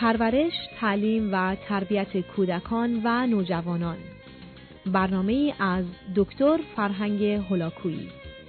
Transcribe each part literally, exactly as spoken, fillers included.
پرورش، تعلیم و تربیت کودکان و نوجوانان. برنامه‌ای از دکتر فرهنگ هولاکویی.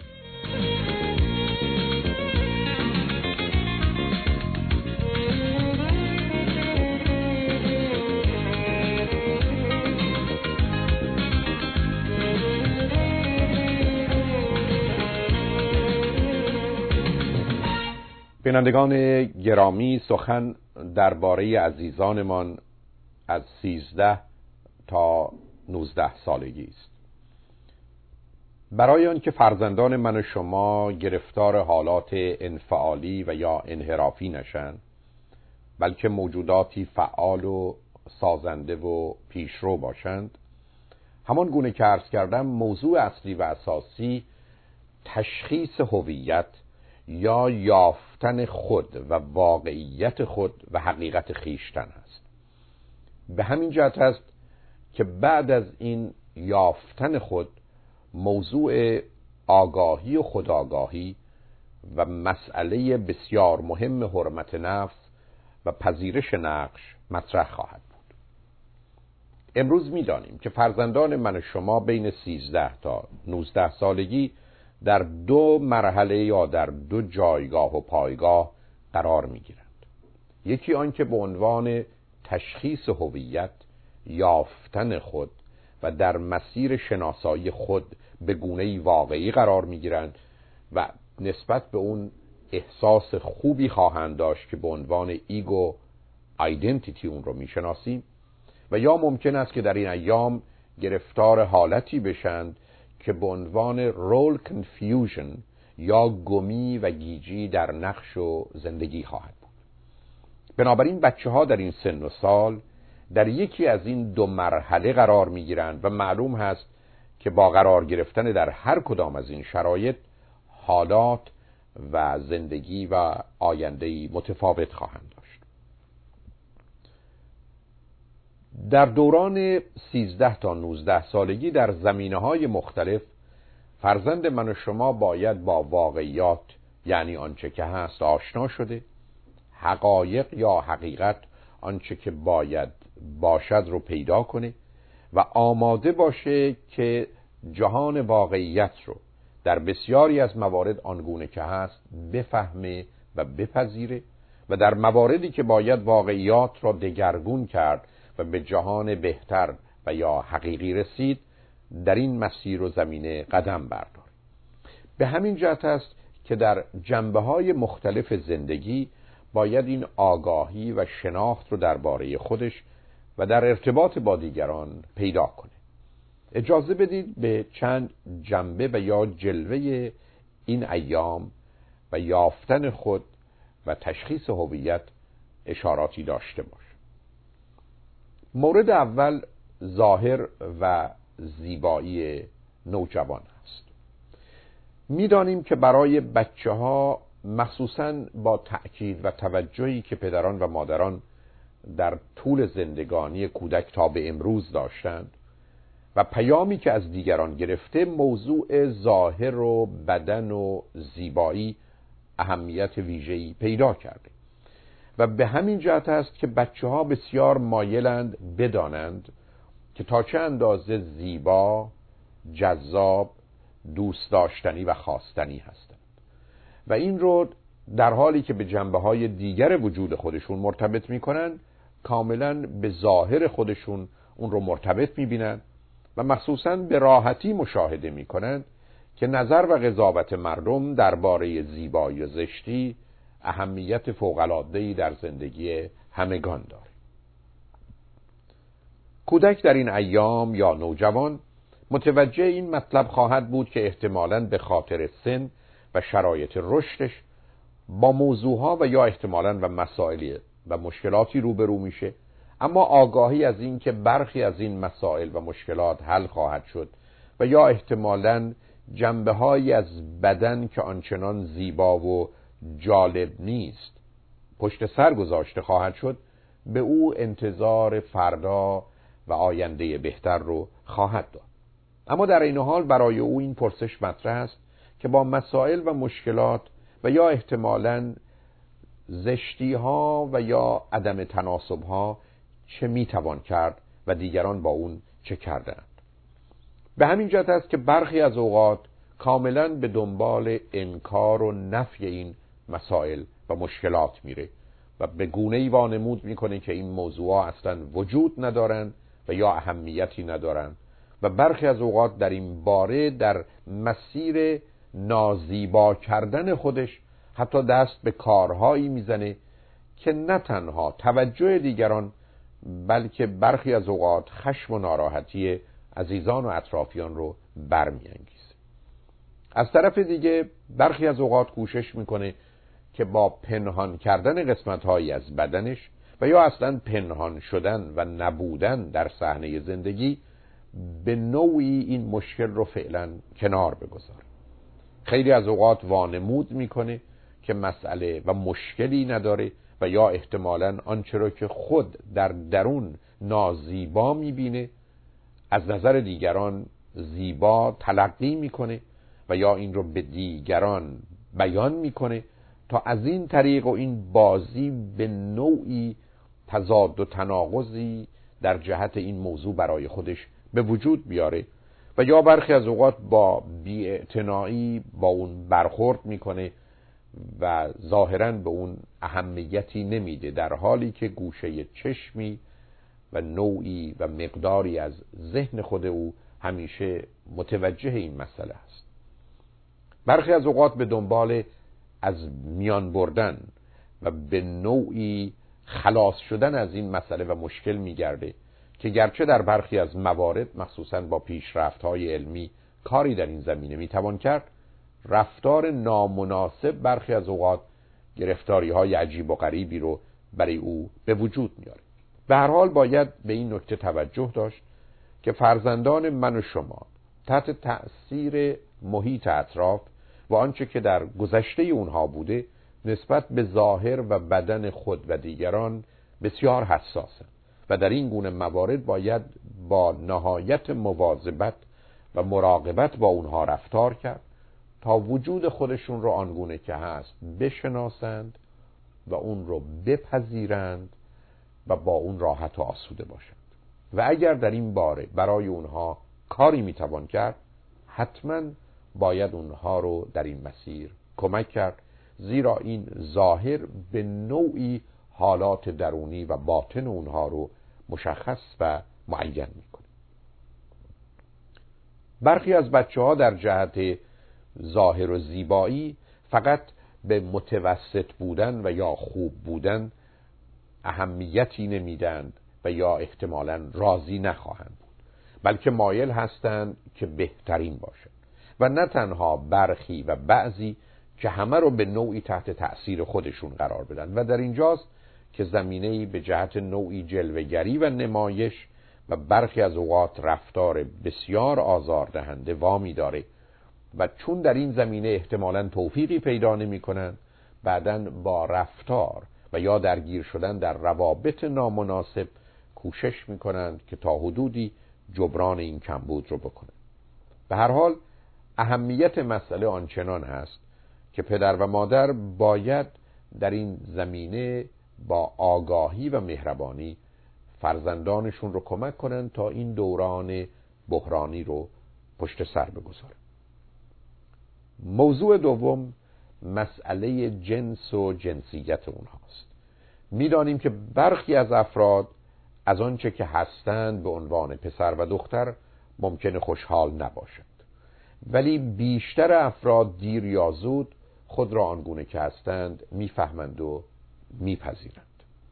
بینندگان گرامی، سخن درباره عزیزانمان از سیزده تا نوزده سالگی است. برای آنکه فرزندان من و شما گرفتار حالات انفعالی و یا انحرافی نشن، بلکه موجوداتی فعال و سازنده و پیشرو باشند، همان گونه که عرض کردم موضوع اصلی و اساسی تشخیص هویت یا یافتن خود و واقعیت خود و حقیقت خویشتن است. به همین جهت است که بعد از این یافتن خود موضوع آگاهی و خودآگاهی و مسئله بسیار مهم حرمت نفس و پذیرش نقش مطرح خواهد بود. امروز می‌دانیم که فرزندان من و شما بین سیزده تا نوزده سالگی در دو مرحله یا در دو جایگاه و پایگاه قرار می‌گیرند. یکی آن که به عنوان تشخیص هویت، یافتن خود و در مسیر شناسایی خود به گونه‌ای واقعی قرار می‌گیرند و نسبت به اون احساس خوبی خواهند داشت که به عنوان ایگو آیدنتیتی اون رو می‌شناسیم، و یا ممکن است که در این ایام گرفتار حالتی بشند که به عنوان رول کنفیوژن یا گمی و گیجی در نقش و زندگی خواهد بود. بنابراین بچه ها در این سن و سال در یکی از این دو مرحله قرار می گیرند و معلوم هست که با قرار گرفتن در هر کدام از این شرایط حالات و زندگی و آینده‌ای متفاوت خواهند داشت. در دوران سیزده تا نوزده سالگی در زمینه‌های مختلف فرزند من و شما باید با واقعیات، یعنی آنچه که هست، آشنا شده، حقایق یا حقیقت، آنچه که باید باشد رو پیدا کنه و آماده باشه که جهان واقعیت رو در بسیاری از موارد آنگونه که هست بفهمه و بپذیره و در مواردی که باید واقعیات را دگرگون کرد و به جهان بهتر و یا حقیقی رسید در این مسیر و زمینه قدم بردار. به همین جهت است که در جنبه‌های مختلف زندگی باید این آگاهی و شناخت رو درباره خودش و در ارتباط با دیگران پیدا کنه. اجازه بدید به چند جنبه و یا جلوه این ایام و یافتن خود و تشخیص هویت اشاراتی داشته باش. مورد اول ظاهر و زیبایی نوجوان است. می‌دانیم که برای بچه‌ها مخصوصاً با تأکید و توجهی که پدران و مادران در طول زندگانی کودک تا به امروز داشتند و پیامی که از دیگران گرفته، موضوع ظاهر و بدن و زیبایی اهمیت ویژه‌ای پیدا کرده و به همین جهت است که بچه‌ها بسیار مایلند بدانند که تا چه اندازه زیبا، جذاب، دوست داشتنی و خواستنی هستند و این رو در حالی که به جنبه‌های دیگر وجود خودشون مرتبط می‌کنند، کاملاً به ظاهر خودشون اون رو مرتبط می‌بینند و مخصوصاً به راحتی مشاهده می‌کنند که نظر و قضاوت مردم درباره زیبایی و زشتی اهمیت فوق‌العاده‌ای در زندگی همگان دارد. کودک در این ایام یا نوجوان متوجه این مطلب خواهد بود که احتمالاً به خاطر سن و شرایط رشدش با موضوعها و یا احتمالاً و مسائلی و مشکلاتی روبرو میشه، اما آگاهی از این که برخی از این مسائل و مشکلات حل خواهد شد و یا احتمالاً جنبه‌هایی از بدن که آنچنان زیبا و جالب نیست پشت سر گذاشته خواهد شد، به او انتظار فردا و آینده بهتر رو خواهد داد. اما در این حال برای او این پرسش مطرح است که با مسائل و مشکلات و یا احتمالاً زشتی ها و یا عدم تناسب ها چه میتوان کرد و دیگران با اون چه کردند. به همین جهت است که برخی از اوقات کاملا به دنبال انکار و نفی این مسائل و مشکلات میره و به گونه‌ای وانمود میکنه که این موضوعات اصلا وجود ندارن و یا اهمیتی ندارن و برخی از اوقات در این باره در مسیر نازیبا کردن خودش حتی دست به کارهایی میزنه که نه تنها توجه دیگران بلکه برخی از اوقات خشم و ناراحتی عزیزان و اطرافیان رو برمی‌انگیزه. از طرف دیگه برخی از اوقات کوشش میکنه که با پنهان کردن قسمت‌هایی از بدنش و یا اصلا پنهان شدن و نبودن در صحنه زندگی به نوعی این مشکل رو فعلا کنار بگذاره. خیلی از اوقات وانمود میکنه که مسئله و مشکلی نداره و یا احتمالاً آنچه را که خود در درون نازیبا میبینه از نظر دیگران زیبا تلقی میکنه و یا این رو به دیگران بیان میکنه تا از این طریق و این بازی به نوعی تضاد و تناقضی در جهت این موضوع برای خودش به وجود بیاره و یا برخی از اوقات با بی‌اعتنایی با اون برخورد میکنه و ظاهراً به اون اهمیتی نمیده، در حالی که گوشه چشمی و نوعی و مقداری از ذهن خود او همیشه متوجه این مسئله است. برخی از اوقات به دنبال از میان بردن و به نوعی خلاص شدن از این مسئله و مشکل میگرده که گرچه در برخی از موارد مخصوصاً با پیشرفت‌های علمی کاری در این زمینه میتوان کرد، رفتار نامناسب برخی از اوقات گرفتاری‌های عجیب و غریبی رو برای او به وجود میاره. به هر حال باید به این نکته توجه داشت که فرزندان من و شما تحت تأثیر محیط اطراف و آنچه که در گذشته اونها بوده نسبت به ظاهر و بدن خود و دیگران بسیار حساسند و در این گونه موارد باید با نهایت مواظبت و مراقبت با اونها رفتار کرد تا وجود خودشون رو آنگونه که هست بشناسند و اون رو بپذیرند و با اون راحت و آسوده باشند و اگر در این باره برای اونها کاری میتوان کرد حتما باید اونها رو در این مسیر کمک کرد، زیرا این ظاهر به نوعی حالات درونی و باطن اونها رو مشخص و معین میکنه. برخی از بچه ها در جهت ظاهر و زیبایی فقط به متوسط بودن و یا خوب بودن اهمیتی نمیدند و یا احتمالاً راضی نخواهند بود، بلکه مایل هستند که بهترین باشند و نه تنها برخی و بعضی که همه رو به نوعی تحت تأثیر خودشون قرار بدن و در اینجاست که زمینه‌ای به جهت نوعی جلوه‌گری و نمایش و برخی از اوقات رفتار بسیار آزاردهنده وامی داره و چون در این زمینه احتمالاً توفیقی پیدا نمی‌کنند، بعداً با رفتار و یا درگیر شدن در روابط نامناسب کوشش می‌کنند که تا حدودی جبران این کمبود رو بکنند. به هر حال اهمیت مسئله آنچنان هست که پدر و مادر باید در این زمینه با آگاهی و مهربانی فرزندانشون رو کمک کنند تا این دوران بحرانی رو پشت سر بگذارن. موضوع دوم مسئله جنس و جنسیت اونهاست. میدانیم که برخی از افراد از آنچه که هستند به عنوان پسر و دختر ممکنه خوشحال نباشند، ولی بیشتر افراد دیر یا زود خود را آنگونه که هستند میفهمند و میپذیرند.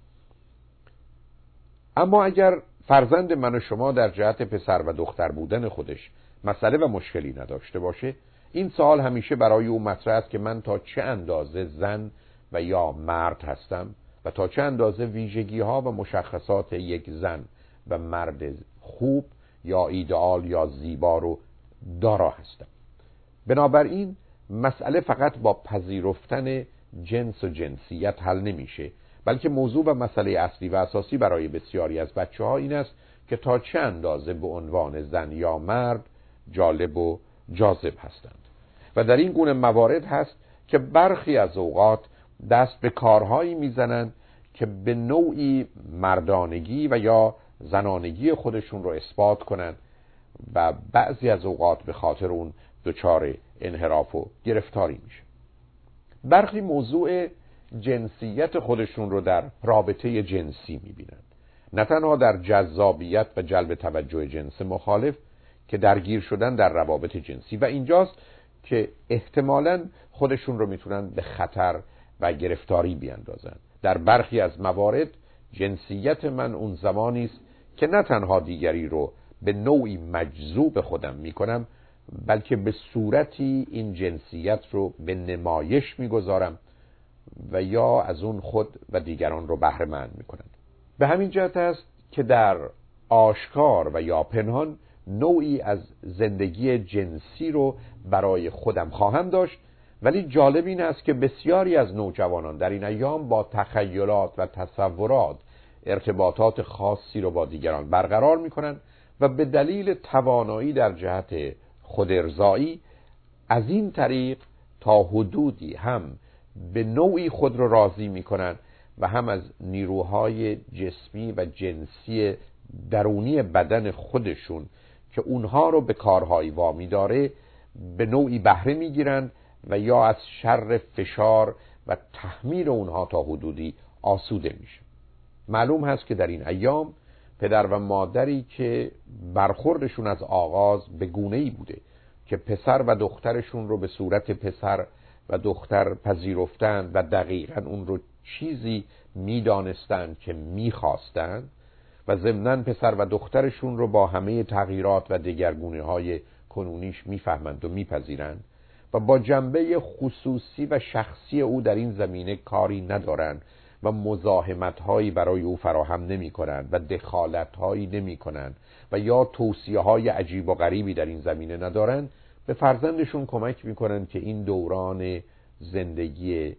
اما اگر فرزند من و شما در جهت پسر و دختر بودن خودش مسئله و مشکلی نداشته باشه، این سوال همیشه برای او مطرح است که من تا چه اندازه زن و یا مرد هستم و تا چه اندازه ویژگی ها و مشخصات یک زن و مرد خوب یا ایدئال یا زیبا رو دارا هستم. بنابراین مسئله فقط با پذیرفتن جنس و جنسیت حل نمیشه، بلکه موضوع و مسئله اصلی و اساسی برای بسیاری از بچه ها این است که تا چه اندازه به عنوان زن یا مرد جالب و جاذب هستند و در این گونه موارد هست که برخی از اوقات دست به کارهایی میزنن که به نوعی مردانگی و یا زنانگی خودشون رو اثبات کنن و بعضی از اوقات به خاطر اون دچار انحراف و گرفتاری میشه. برخی موضوع جنسیت خودشون رو در رابطه جنسی میبینن، نه تنها در جذابیت و جلب توجه جنس مخالف که درگیر شدن در روابط جنسی، و اینجاست که احتمالاً خودشون رو میتونن به خطر و گرفتاری بیاندازن. در برخی از موارد جنسیت من اون زمانی است که نه تنها دیگری رو به نوعی مجذوب خودم میکنم، بلکه به صورتی این جنسیت رو به نمایش میگذارم و یا از اون خود و دیگران رو بهره مند میکنم. به همین جهت است که در آشکار و یا پنهان نوعی از زندگی جنسی رو برای خودم خواهم داشت، ولی جالب این است که بسیاری از نوجوانان در این ایام با تخیلات و تصورات ارتباطات خاصی رو با دیگران برقرار میکنن و به دلیل توانایی در جهت خودارضایی از این طریق تا حدودی هم به نوعی خود رو راضی میکنن و هم از نیروهای جسمی و جنسی درونی بدن خودشون که اونها رو به کارهای وامی داره به نوعی بهره میگیرن و یا از شر فشار و تحمیل اونها تا حدودی آسوده میشه. معلوم هست که در این ایام پدر و مادری که برخوردشون از آغاز به گونه‌ای بوده که پسر و دخترشون رو به صورت پسر و دختر پذیرفتن و دقیقاً اون رو چیزی میدانستن که میخواستن و ضمناً پسر و دخترشون رو با همه تغییرات و دگرگونی‌های کنونیش میفهمند و میپذیرند و با جنبه خصوصی و شخصی او در این زمینه کاری ندارند و مزاحمت‌هایی برای او فراهم نمی‌کنند و دخالت‌هایی نمی‌کنند و یا توصیه‌های عجیب و غریبی در این زمینه ندارند، به فرزندشون کمک می‌کنن که این دوران زندگی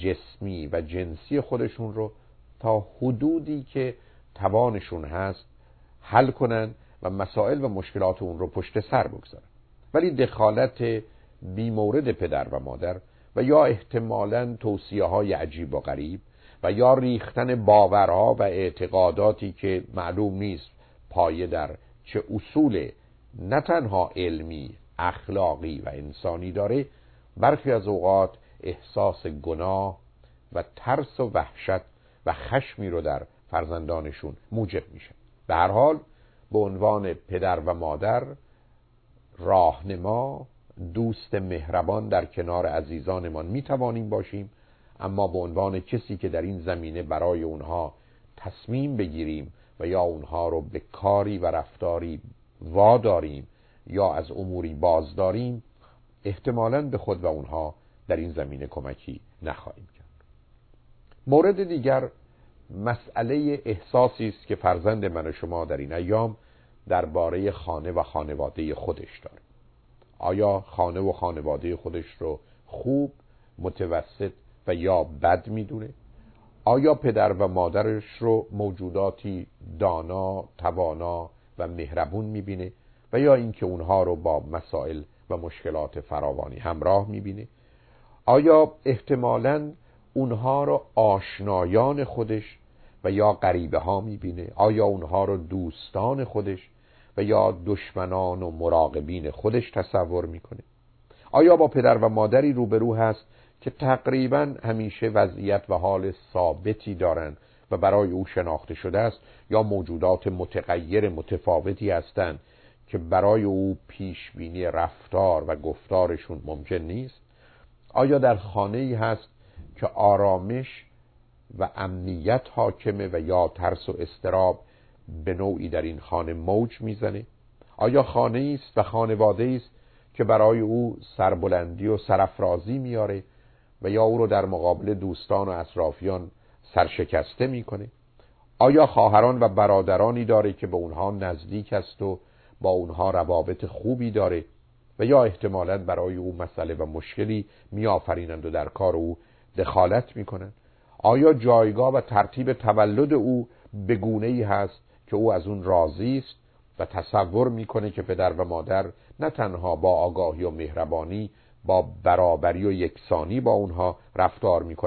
جسمی و جنسی خودشون رو تا حدودی که توانشون هست حل کنن و مسائل و مشکلات اون رو پشت سر بگذارن. ولی دخالت بی مورد پدر و مادر و یا احتمالاً توصیه‌های عجیب و غریب و یا ریختن باورها و اعتقاداتی که معلوم نیست پایه در چه اصول نه تنها علمی، اخلاقی و انسانی داره، برخی از اوقات احساس گناه و ترس و وحشت و خشمی رو در فرزندانشون موجب میشه. به هر حال به عنوان پدر و مادر، راهنما، دوست مهربان در کنار عزیزانمان میتوانیم باشیم، اما به عنوان کسی که در این زمینه برای اونها تصمیم بگیریم و یا اونها رو به کاری و رفتاری واداریم یا از اموری بازداریم، احتمالاً به خود و اونها در این زمینه کمکی نخواهیم کرد. مورد دیگر مسئله احساسی است که فرزند من و شما در این ایام درباره خانه و خانواده خودش داره. آیا خانه و خانواده خودش رو خوب، متوسط و یا بد میدونه؟ آیا پدر و مادرش رو موجوداتی دانا، توانا و مهربون میبینه و یا اینکه اونها رو با مسائل و مشکلات فراوانی همراه میبینه؟ آیا احتمالاً اونها رو آشنایان خودش و یا غریبه ها میبینه؟ آیا اونها رو دوستان خودش و یا دشمنان و مراقبین خودش تصور میکنه؟ آیا با پدر و مادری روبرو هست که تقریباً همیشه وضعیت و حال ثابتی دارن و برای او شناخته شده است، یا موجودات متغیر متفاوتی هستند که برای او پیش بینی رفتار و گفتارشون ممکن نیست؟ آیا در خانه‌ای هست که آرامش و امنیت حاکمه و یا ترس و اضطراب به نوعی در این خانه موج میزنه؟ آیا خانه‌ای است و خانواده‌ای است که برای او سربلندی و سرافرازی میاره و یا او رو در مقابل دوستان و اطرافیان سرشکسته میکنه؟ آیا خواهران و برادرانی داره که به اونها نزدیک است و با اونها روابط خوبی داره و یا احتمالاً برای او مسئله و مشکلی میآفرینند و در کار او دخالت میکنند؟ آیا جایگاه و ترتیب تولد او به گونه‌ای هست که او از اون راضی است و تصور میکنه که پدر و مادر نه تنها با آگاهی و مهربانی، با برابری و یکسانی با اونها رفتار میکنن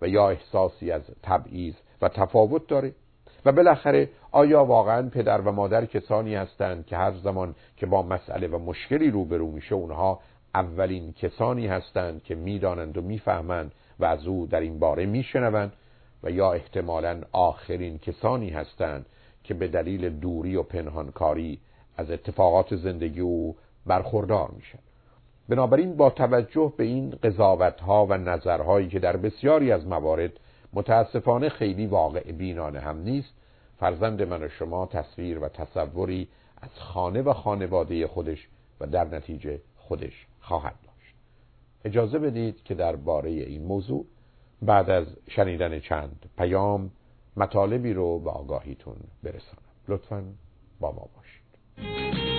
و یا احساسی از تبعیض و تفاوت داره؟ و بالاخره آیا واقعا پدر و مادر کسانی هستند که هر زمان که با مسئله و مشکلی روبرو میشه اونها اولین کسانی هستند که میدانند و میفهمند و از او در این باره میشنوند، و یا احتمالاً آخرین کسانی هستند که به دلیل دوری و پنهانکاری از اتفاقات زندگی او برخوردار میشن؟ بنابراین با توجه به این قضاوت‌ها و نظرهایی که در بسیاری از موارد متاسفانه خیلی واقع بینانه هم نیست، فرزند من و شما تصویر و تصوری از خانه و خانواده خودش و در نتیجه خودش خواهد داشت. اجازه بدید که درباره این موضوع بعد از شنیدن چند پیام مطالبی رو به آگاهیتون برسانم. لطفاً با ما باشید.